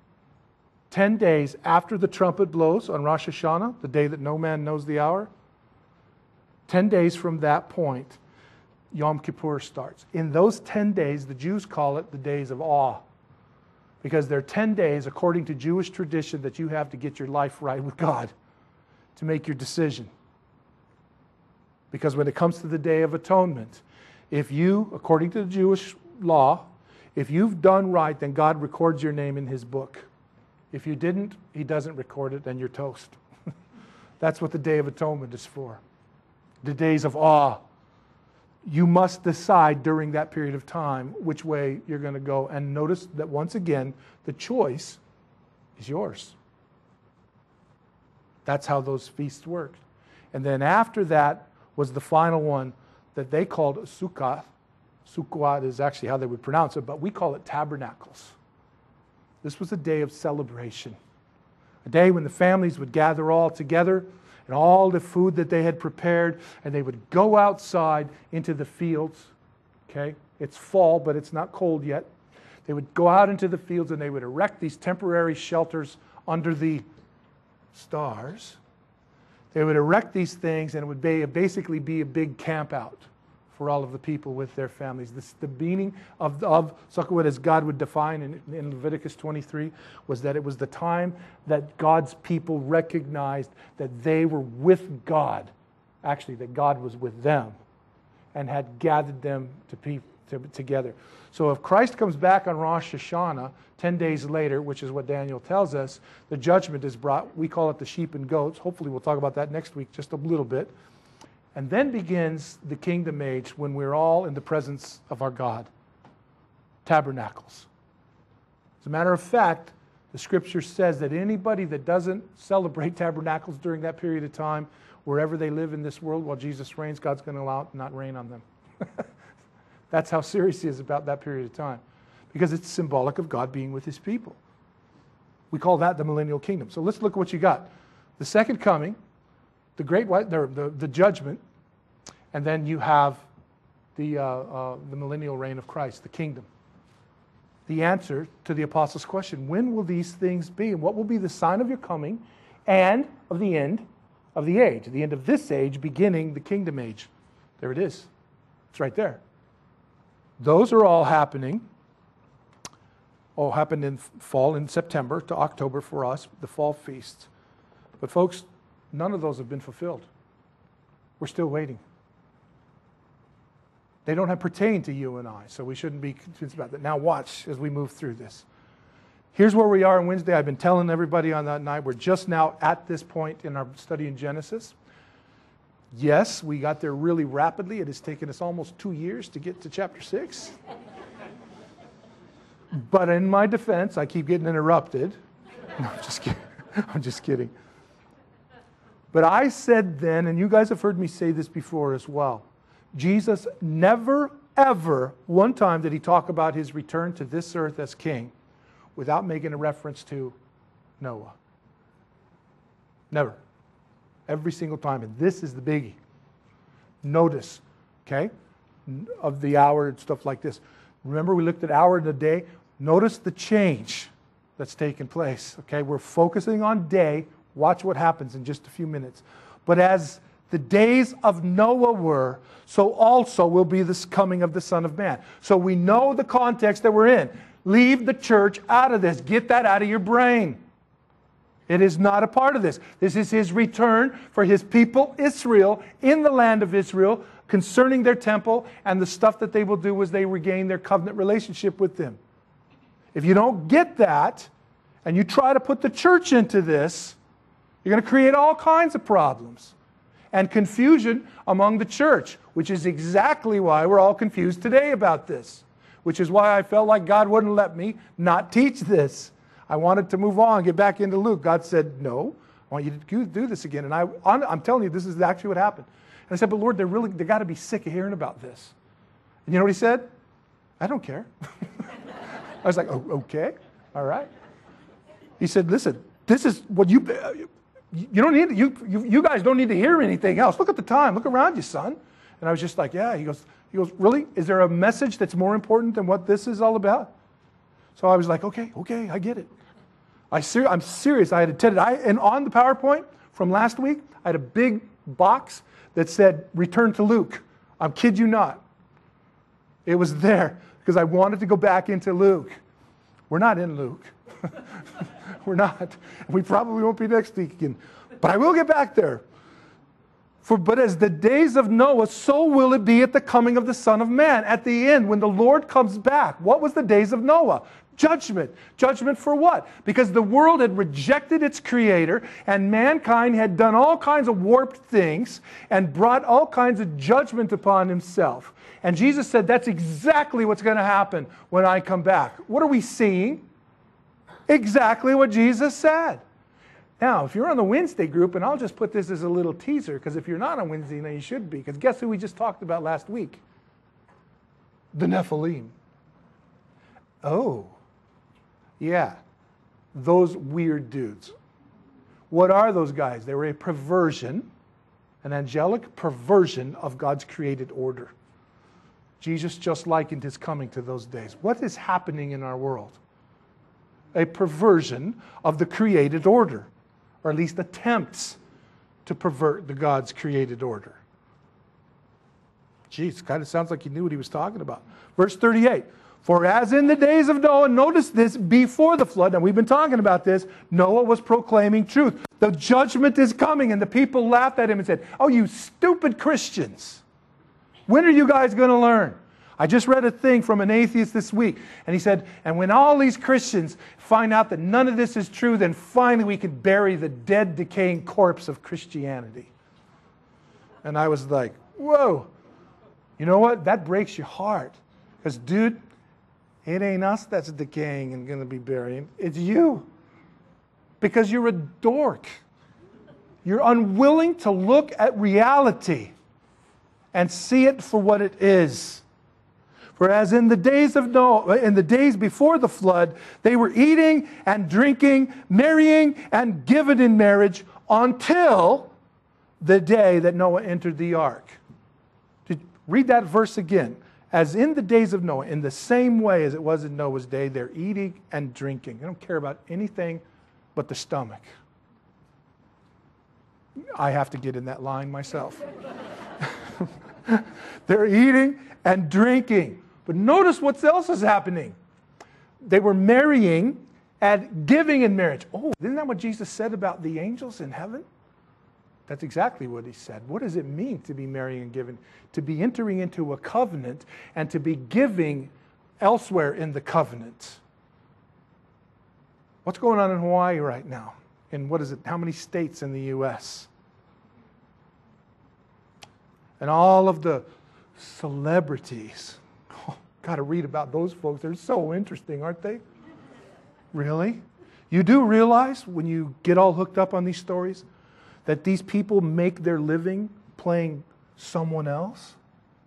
10 days after the trumpet blows on Rosh Hashanah, the day that no man knows the hour, 10 days from that point, Yom Kippur starts. In those 10 days, the Jews call it the days of awe, because they're 10 days, according to Jewish tradition, that you have to get your life right with God, to make your decision. Because when it comes to the Day of Atonement, if you, according to the Jewish law, if you've done right, then God records your name in His book. If you didn't, He doesn't record it, then you're toast. That's what the Day of Atonement is for. The days of awe. You must decide during that period of time which way you're going to go. And notice that once again, the choice is yours. That's how those feasts work. And then after that was the final one that they called Sukkot. Sukkot is actually how they would pronounce it, but we call it Tabernacles. This was a day of celebration. A day when the families would gather all together and all the food that they had prepared, and they would go outside into the fields. Okay? It's fall, but it's not cold yet. They would go out into the fields and they would erect these temporary shelters under the stars. They would erect these things, and it would basically be a big camp out for all of the people with their families. The meaning of Sukkot, as God would define in Leviticus 23, was that it was the time that God's people recognized that they were with God, actually that God was with them, and had gathered them together. So if Christ comes back on Rosh Hashanah 10 days later, which is what Daniel tells us, the judgment is brought. We call it the sheep and goats. Hopefully we'll talk about that next week just a little bit. And then begins the kingdom age, when we're all in the presence of our God. Tabernacles. As a matter of fact, the scripture says that anybody that doesn't celebrate tabernacles during that period of time, wherever they live in this world while Jesus reigns, God's going to allow it to not rain on them. That's how serious He is about that period of time. Because it's symbolic of God being with His people. We call that the millennial kingdom. So let's look at what you got. The second coming, the great white, the judgment, and then you have the millennial reign of Christ, the kingdom. The answer to the apostles' question: when will these things be, and what will be the sign of your coming and of the end of the age, the end of this age, beginning the kingdom age? There it is. It's right there. Those are all happening. All happened in fall, in September to October for us, the fall feasts. But folks, none of those have been fulfilled. We're still waiting. They don't have pertain to you and I, so we shouldn't be confused about that. Now watch as we move through this. Here's where we are on Wednesday. I've been telling everybody on that night, we're just now at this point in our study in Genesis. Yes, we got there really rapidly. It has taken us almost 2 years to get to chapter 6. But in my defense, I keep getting interrupted. No, I'm just kidding. I'm just kidding. But I said then, and you guys have heard me say this before as well, Jesus never, ever, one time did He talk about His return to this earth as king without making a reference to Noah. Never. Every single time. And this is the biggie. Notice, okay? of the hour and stuff like this. Remember, we looked at hour and a day. Notice the change that's taken place. Okay, we're focusing on day. Watch what happens in just a few minutes. But as the days of Noah were, so also will be this coming of the Son of Man. So we know the context that we're in. Leave the church out of this. Get that out of your brain. It is not a part of this. This is His return for His people, Israel, in the land of Israel, concerning their temple and the stuff that they will do as they regain their covenant relationship with Him. If you don't get that, and you try to put the church into this, you're going to create all kinds of problems and confusion among the church, which is exactly why we're all confused today about this, which is why I felt like God wouldn't let me not teach this. I wanted to move on, get back into Luke. God said, no, I want you to do this again. And I'm telling you, this is actually what happened. And I said, but Lord, they got to be sick of hearing about this. And you know what He said? I don't care. I was like, oh, okay, all right. He said, listen, this is what you don't need, you guys don't need to hear anything else. Look at the time. Look around you, son. And I was just like, yeah. He goes, really? Is there a message that's more important than what this is all about? So I was like, okay, I get it. I'm serious. I had attended, and on the PowerPoint from last week, I had a big box that said, return to Luke. I kid you not. It was there because I wanted to go back into Luke. We're not in Luke. We're not. We probably won't be next week again. But I will get back there. But as the days of Noah, so will it be at the coming of the Son of Man. At the end, when the Lord comes back. What was the days of Noah? Judgment. Judgment for what? Because the world had rejected its Creator, and mankind had done all kinds of warped things and brought all kinds of judgment upon himself. And Jesus said, that's exactly what's going to happen when I come back. What are we seeing? Exactly what Jesus said. Now, if you're on the Wednesday group, and I'll just put this as a little teaser, because if you're not on Wednesday, then you should be, because guess who we just talked about last week? The Nephilim. Oh, yeah, those weird dudes. What are those guys? They were a perversion, an angelic perversion of God's created order. Jesus just likened His coming to those days. What is happening in our world? A perversion of the created order, or at least attempts to pervert the God's created order. Geez, kind of sounds like He knew what He was talking about. Verse 38, for as in the days of Noah, notice this, before the flood, and we've been talking about this, Noah was proclaiming truth. The judgment is coming, and the people laughed at him and said, oh, you stupid Christians. When are you guys going to learn? I just read a thing from an atheist this week, and he said, and when all these Christians find out that none of this is true, then finally we can bury the dead, decaying corpse of Christianity. And I was like, whoa. You know what? That breaks your heart. Because, dude, it ain't us that's decaying and going to be burying. It's you. Because you're a dork. You're unwilling to look at reality and see it for what it is. For as in the days of Noah, in the days before the flood, they were eating and drinking, marrying and given in marriage until the day that Noah entered the ark. Read that verse again. As in the days of Noah, in the same way as it was in Noah's day, they're eating and drinking. They don't care about anything but the stomach. I have to get in that line myself. They're eating and drinking. But notice what else is happening. They were marrying and giving in marriage. Oh, isn't that what Jesus said about the angels in heaven? That's exactly what He said. What does it mean to be marrying and giving? To be entering into a covenant and to be giving elsewhere in the covenant. What's going on in Hawaii right now? In what is it? How many states in the U.S.? And all of the celebrities. Oh, got to read about those folks. They're so interesting, aren't they? Really? You do realize when you get all hooked up on these stories that these people make their living playing someone else?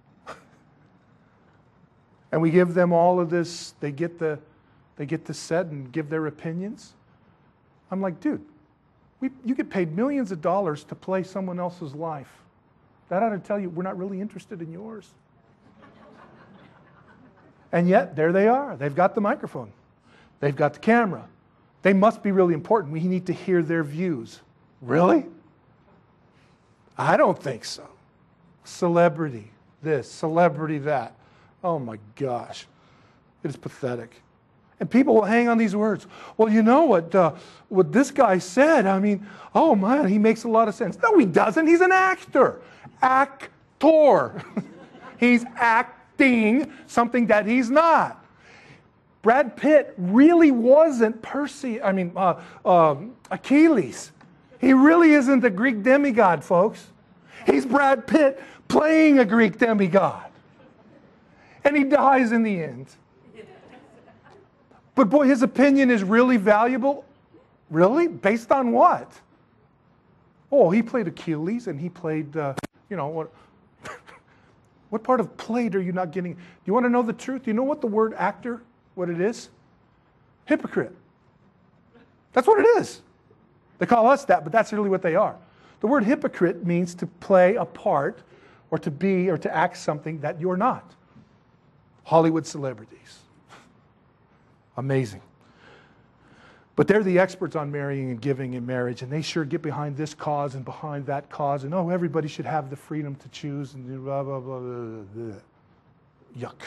And we give them all of this, they get the set and give their opinions. I'm like, dude, you get paid millions of dollars to play someone else's life. That ought to tell you we're not really interested in yours. And yet, there they are. They've got the microphone. They've got the camera. They must be really important. We need to hear their views. Really? I don't think so. Celebrity this, celebrity that. Oh my gosh. It is pathetic. And people will hang on these words. Well, you know what this guy said? I mean, oh man, he makes a lot of sense. No, he doesn't. He's an actor. Actor. He's acting something that he's not. Brad Pitt really wasn't Achilles. He really isn't the Greek demigod, folks. He's Brad Pitt playing a Greek demigod. And he dies in the end. But boy, his opinion is really valuable. Really? Based on what? Oh, he played Achilles and he played, what? What part of played are you not getting? Do you want to know the truth? Do you know what the word actor, what it is? Hypocrite. That's what it is. They call us that, but that's really what they are. The word hypocrite means to play a part or to be or to act something that you're not. Hollywood celebrities. Amazing. But they're the experts on marrying and giving in marriage, and they sure get behind this cause and behind that cause, and everybody should have the freedom to choose and do blah, blah, blah, blah, blah. Yuck.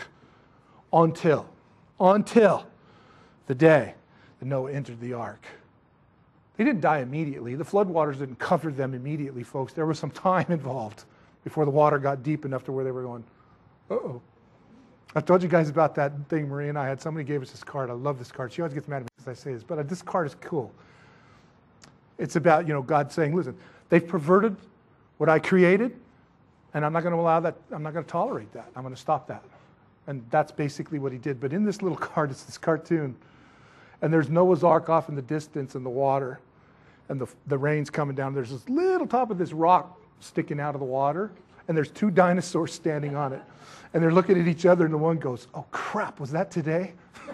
Until the day that Noah entered the ark. They didn't die immediately. The floodwaters didn't cover them immediately, folks. There was some time involved before the water got deep enough to where they were going, uh-oh. I've told you guys about that thing Marie and I had. Somebody gave us this card. I love this card. She always gets mad at me because I say this, but this card is cool. It's about, God saying, listen, they've perverted what I created, and I'm not going to allow that. I'm not going to tolerate that. I'm going to stop that. And that's basically what he did. But in this little card, it's this cartoon, and there's Noah's Ark off in the distance in the water, and the rain's coming down. There's this little top of this rock sticking out of the water, and there's two dinosaurs standing on it. And they're looking at each other, and the one goes, oh crap, was that today?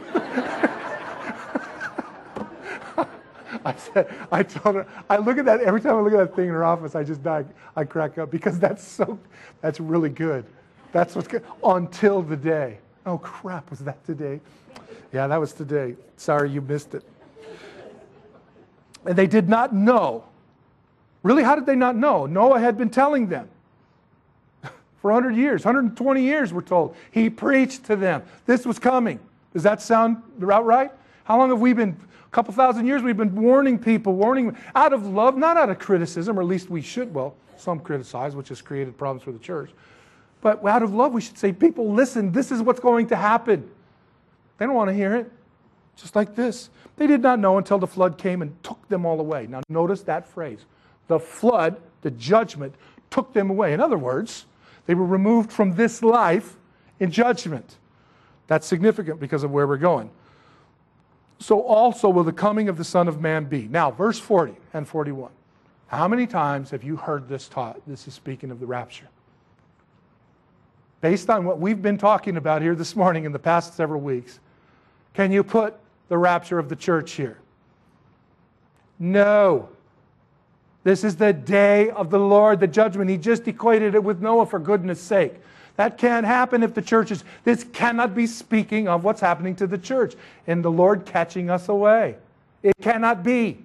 I told her, I look at that, every time I look at that thing in her office, I just die, I crack up, because that's really good. That's what's good. Until the day. Oh crap, was that today? Yeah, that was today. Sorry you missed it. And they did not know. Really, how did they not know? Noah had been telling them. For 100 years, 120 years, we're told. He preached to them. This was coming. Does that sound about right? How long have we been, a couple thousand years, we've been warning people, out of love, not out of criticism, or at least we should, some criticize, which has created problems for the church. But out of love, we should say, people, listen, this is what's going to happen. They don't want to hear it. Just like this. They did not know until the flood came and took them all away. Now notice that phrase. The flood, the judgment, took them away. In other words, they were removed from this life in judgment. That's significant because of where we're going. So also will the coming of the Son of Man be. Now, verse 40 and 41. How many times have you heard this taught? This is speaking of the rapture. Based on what we've been talking about here this morning in the past several weeks, can you put the rapture of the church here? No. This is the day of the Lord, the judgment. He just equated it with Noah, for goodness sake. That can't happen if the church is... This cannot be speaking of what's happening to the church and the Lord catching us away. It cannot be.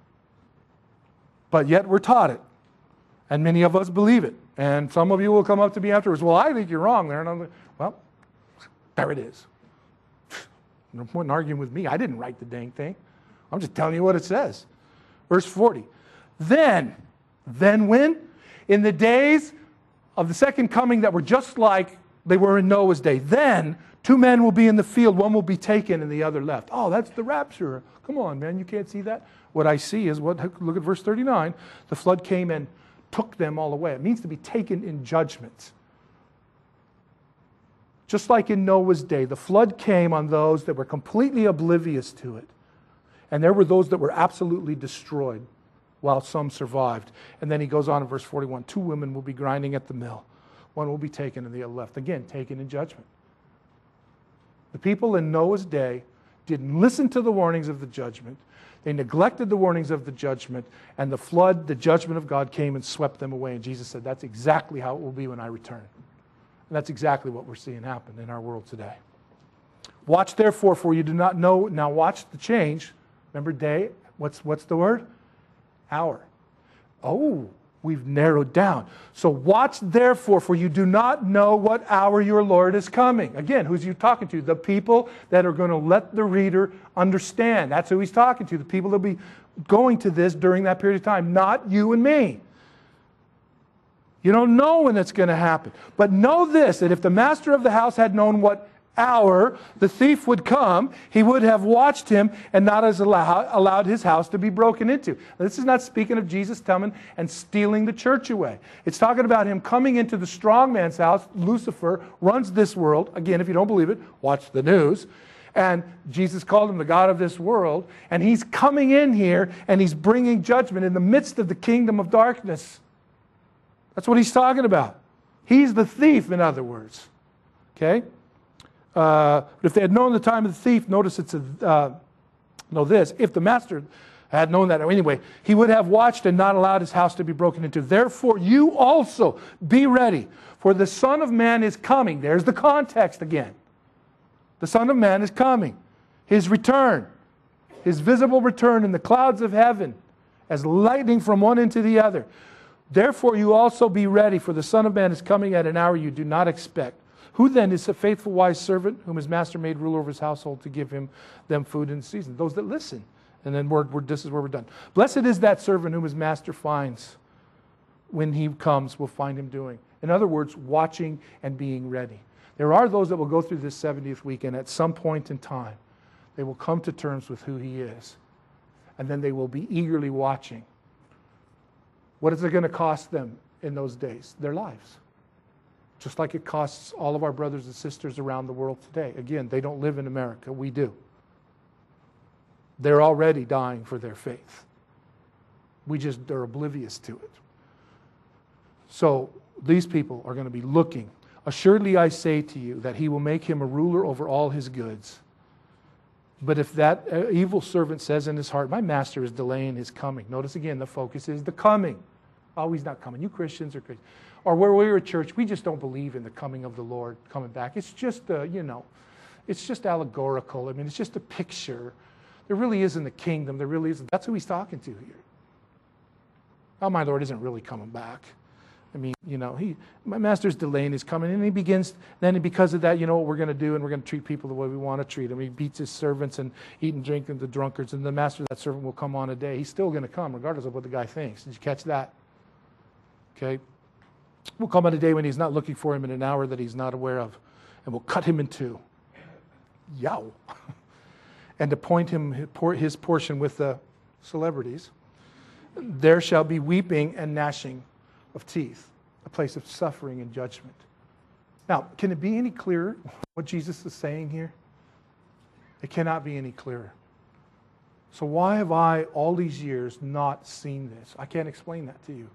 But yet we're taught it. And many of us believe it. And some of you will come up to me afterwards, well, I think you're wrong there. And I'm like, well, there it is. No point in arguing with me. I didn't write the dang thing. I'm just telling you what it says. Verse 40. Then when? In the days of the second coming that were just like they were in Noah's day. Then 2 men will be in the field, one will be taken and the other left. Oh, that's the rapture. Come on, man, you can't see that? What I see is, look at verse 39. The flood came and took them all away. It means to be taken in judgment. Just like in Noah's day, the flood came on those that were completely oblivious to it. And there were those that were absolutely destroyed, while some survived. And then he goes on in verse 41, 2 women will be grinding at the mill. One will be taken and the other left. Again, taken in judgment. The people in Noah's day didn't listen to the warnings of the judgment. They neglected the warnings of the judgment, and the flood, the judgment of God, came and swept them away. And Jesus said, that's exactly how it will be when I return. And that's exactly what we're seeing happen in our world today. Watch therefore, for you do not know. Now watch the change. Remember day? What's the word? Hour. Oh, we've narrowed down. So watch therefore, for you do not know what hour your Lord is coming. Again, who's he talking to? The people that are going to let the reader understand. That's who he's talking to. The people that will be going to this during that period of time. Not you and me. You don't know when it's going to happen. But know this, that if the master of the house had known what hour the thief would come, he would have watched him and not as allowed his house to be broken into. Now, this is not speaking of Jesus coming and stealing the church away. It's talking about him coming into the strong man's house. Lucifer runs this world. Again, if you don't believe it, watch the news. And Jesus called him the God of this world. And he's coming in here and he's bringing judgment in the midst of the kingdom of darkness. That's what he's talking about. He's the thief, in other words. Okay? But if they had known the time of the thief, notice it's know this, if the master had known that, anyway, he would have watched and not allowed his house to be broken into. Therefore, you also be ready, for the Son of Man is coming. There's the context again. The Son of Man is coming. His return, his visible return in the clouds of heaven, as lightning from one end to the other. Therefore, you also be ready, for the Son of Man is coming at an hour you do not expect. Who then is a faithful, wise servant whom his master made ruler over his household to give them food in season? Those that listen. And then this is where we're done. Blessed is that servant whom his master finds when he comes, will find him doing. In other words, watching and being ready. There are those that will go through this 70th week, and at some point in time, they will come to terms with who he is. And then they will be eagerly watching. What is it going to cost them in those days? Their lives. Just like it costs all of our brothers and sisters around the world today. Again, they don't live in America. We do. They're already dying for their faith. We just are oblivious to it. So these people are going to be looking. Assuredly I say to you that he will make him a ruler over all his goods. But if that evil servant says in his heart, my master is delaying his coming. Notice again, the focus is the coming. Oh, he's not coming. You Christians are crazy. Or where we're a church, we just don't believe in the coming of the Lord coming back. It's just, it's just allegorical. I mean, it's just a picture. There really isn't a kingdom. There really isn't. That's who he's talking to here. Oh, my Lord isn't really coming back. I mean, my master's delaying his coming. And he begins, then because of that, you know what we're going to do, and we're going to treat people the way we want to treat them. He beats his servants and eat and drink them, the drunkards, and the master of that servant will come on a day. He's still going to come, regardless of what the guy thinks. Did you catch that? Okay? Will come on a day when he's not looking for him in an hour that he's not aware of, and will cut him in two. Yow. And appoint him his portion with the celebrities. There shall be weeping and gnashing of teeth, a place of suffering and judgment. Now, can it be any clearer what Jesus is saying here? It cannot be any clearer. So why have I, all these years, not seen this? I can't explain that to you.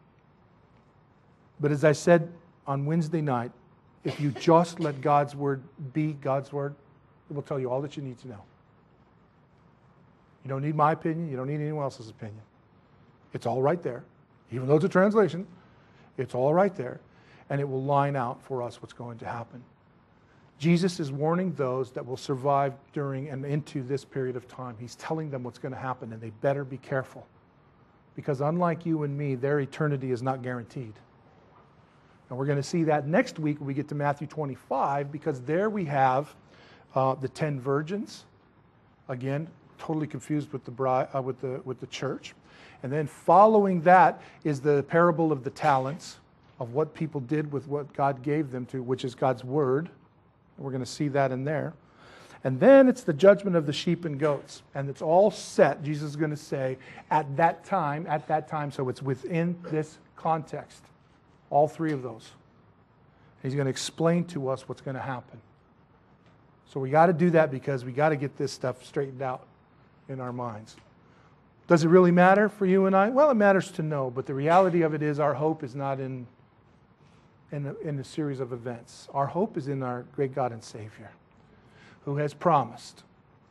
But as I said on Wednesday night, if you just let God's word be God's word, it will tell you all that you need to know. You don't need my opinion. You don't need anyone else's opinion. It's all right there. Even though it's a translation, it's all right there. And it will line out for us what's going to happen. Jesus is warning those that will survive during and into this period of time. He's telling them what's going to happen, and they better be careful. Because unlike you and me, their eternity is not guaranteed. And we're going to see that next week when we get to Matthew 25, because there we have the 10 virgins. Again, totally confused with the church. And then following that is the parable of the talents, of what people did with what God gave them to, which is God's word. We're going to see that in there. And then it's the judgment of the sheep and goats. And it's all set, Jesus is going to say, at that time. So it's within this context. All three of those. He's going to explain to us what's going to happen. So we got to do that because we got to get this stuff straightened out in our minds. Does it really matter for you and I? Well, it matters to know, but the reality of it is our hope is not in a series of events. Our hope is in our great God and Savior, who has promised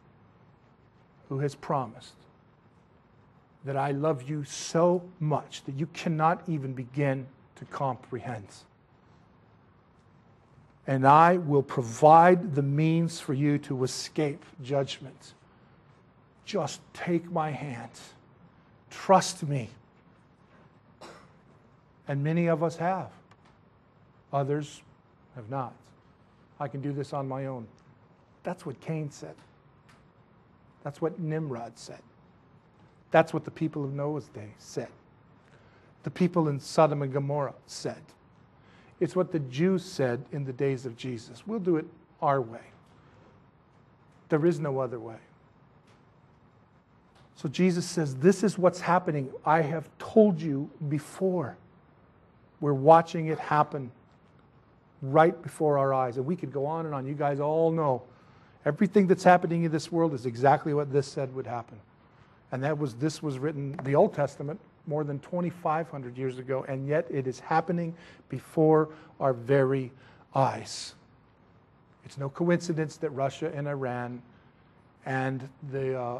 that I love you so much that you cannot even begin to comprehend. and I will provide the means for you to escape judgment. Just take my hand. Trust me. And many of us have. Others have not. I can do this on my own. That's what Cain said. That's what Nimrod said. That's what the people of Noah's day said. The people in Sodom and Gomorrah said. It's what the Jews said in the days of Jesus. We'll do it our way. There is no other way. So Jesus says, this is what's happening. I have told you before. We're watching it happen right before our eyes. And we could go on and on. You guys all know everything that's happening in this world is exactly what this said would happen. And this was written, the Old Testament, more than 2,500 years ago, and yet it is happening before our very eyes. It's no coincidence that Russia and Iran and the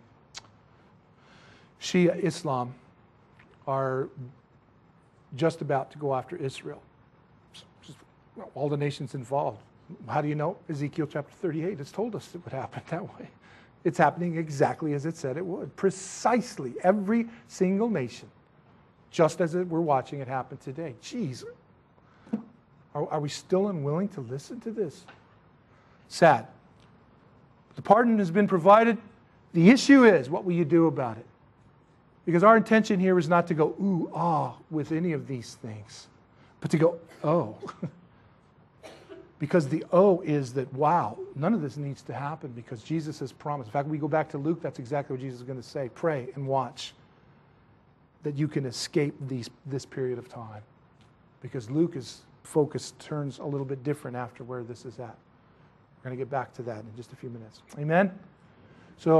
Shia Islam are just about to go after Israel. All the nations involved. How do you know? Ezekiel chapter 38 has told us it would happen that way. It's happening exactly as it said it would. Precisely every single nation, just as we're watching it happen today. Jeez, are we still unwilling to listen to this? Sad. The pardon has been provided. The issue is, what will you do about it? Because our intention here is not to go, ooh, ah, with any of these things, but to go, oh. Because the oh is that, wow, none of this needs to happen because Jesus has promised. In fact, we go back to Luke, that's exactly what Jesus is going to say. Pray and watch that you can escape this period of time. Because Luke's focus turns a little bit different after where this is at. We're going to get back to that in just a few minutes. Amen?